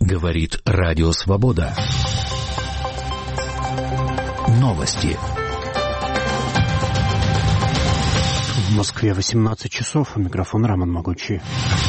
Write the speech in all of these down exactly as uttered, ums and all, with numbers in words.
Говорит Радио Свобода. Новости. В Москве восемнадцать часов. У микрофона Роман Могучий.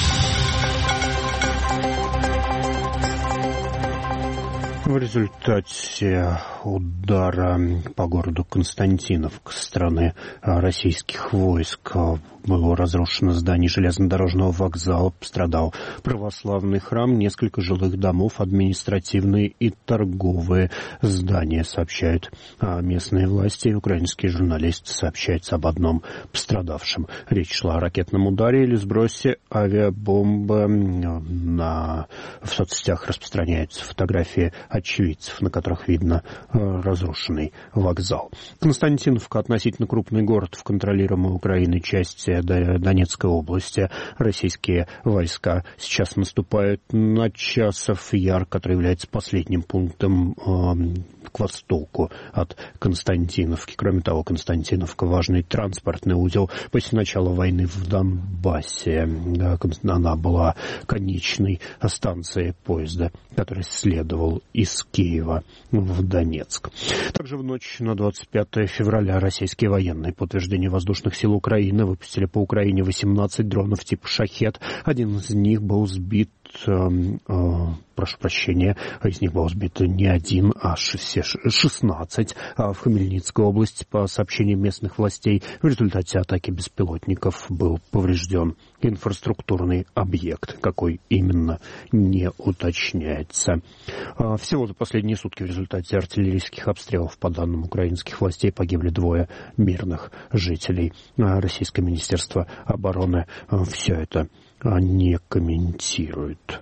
В результате удара по городу Константиновка со стороны российских войск было разрушено здание железнодорожного вокзала, пострадал православный храм, несколько жилых домов, административные и торговые здания, сообщают местные власти. Украинские журналисты сообщают об одном пострадавшем. Речь шла о ракетном ударе или сбросе авиабомбы. На... В соцсетях распространяются фотографии очевидцев, на которых видно разрушенный вокзал. Константиновка — относительно крупный город в контролируемой Украиной части Донецкой области. Российские войска сейчас наступают на Часов Яр, который является последним пунктом э, к востоку от Константиновки. Кроме того, Константиновка — важный транспортный узел. После начала войны в Донбассе она была конечной станцией поезда, который следовал из Киева в Донецк. Также в ночь на двадцать пятое февраля российские военные, по утверждению воздушных сил Украины, выпустили по Украине восемнадцать дронов типа «Шахед». Один из них был сбит, э, э, прошу прощения, из них был сбит не один, а шестнадцать в Хмельницкой области. По сообщениям местных властей, в результате атаки беспилотников был поврежден инфраструктурный объект. Какой именно, не уточняется. Всего за последние сутки в результате артиллерийских обстрелов, по данным украинских властей, погибли двое мирных жителей. Российское министерство обороны все это не комментирует.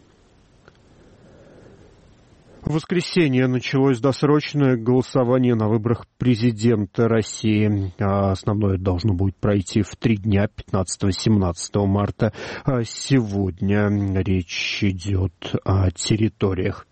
В воскресенье началось досрочное голосование на выборах президента России. Основное должно будет пройти в три дня, пятнадцатого-семнадцатого марта. Сегодня речь идет о территориях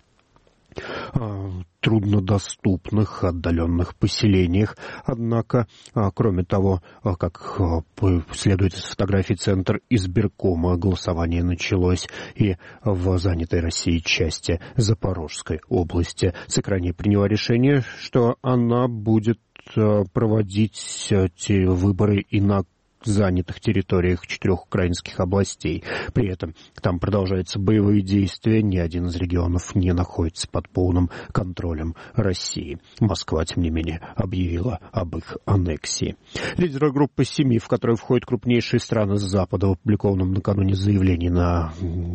труднодоступных, отдаленных поселениях. Однако, кроме того, как следует из фотографий Центр избиркома, голосование началось и в занятой Россией части Запорожской области. Цэкране приняла решение, что она будет проводить эти выборы и на занятых территориях четырех украинских областей. При этом там продолжаются боевые действия, ни один из регионов не находится под полным контролем России. Москва, тем не менее, объявила об их аннексии. Лидеры группы семи, в которую входят крупнейшие страны с Запада, в опубликованном накануне заявлении на,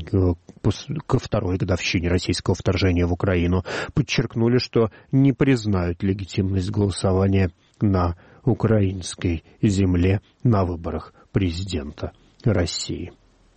ко второй годовщине российского вторжения в Украину, подчеркнули, что не признают легитимность голосования на украинской земле на выборах президента России.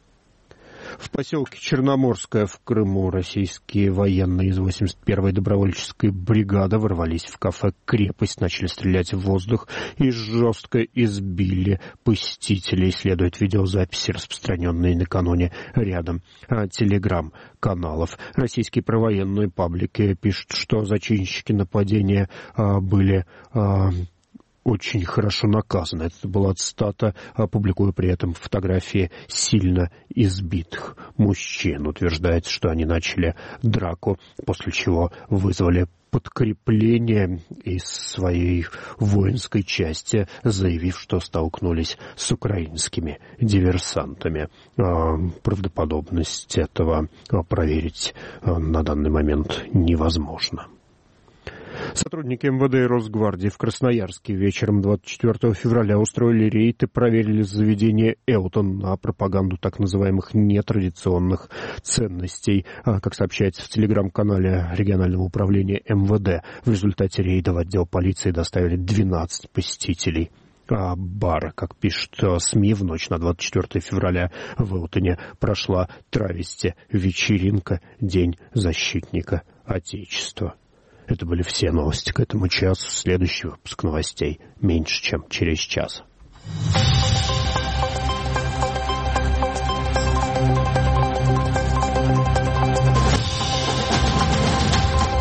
В поселке Черноморское в Крыму российские военные из восемьдесят первой добровольческой бригады ворвались в кафе «Крепость», начали стрелять в воздух и жестко избили посетителей. Следует видеозаписи, распространенные накануне рядом телеграм-каналов. Российские провоенные паблики пишут, что зачинщики нападения а, были а, очень хорошо наказаны. Это была цитата, публикуя при этом фотографии сильно избитых мужчин. Утверждается, что они начали драку, после чего вызвали подкрепление из своей воинской части, заявив, что столкнулись с украинскими диверсантами. Правдоподобность этого проверить на данный момент невозможно. Сотрудники эм вэ дэ и Росгвардии в Красноярске вечером двадцать четвёртого февраля устроили рейд и проверили заведение «Элтон» на пропаганду так называемых нетрадиционных ценностей. Как сообщается в телеграм-канале регионального управления эм вэ дэ, в результате рейда в отдел полиции доставили двенадцать посетителей бара. Как пишут СМИ, в ночь на двадцать четвёртого февраля в Элтоне прошла травести-вечеринка «День защитника Отечества». Это были все новости к этому часу. Следующий выпуск новостей меньше, чем через час.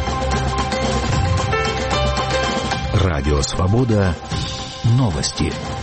Радио Свобода. Новости.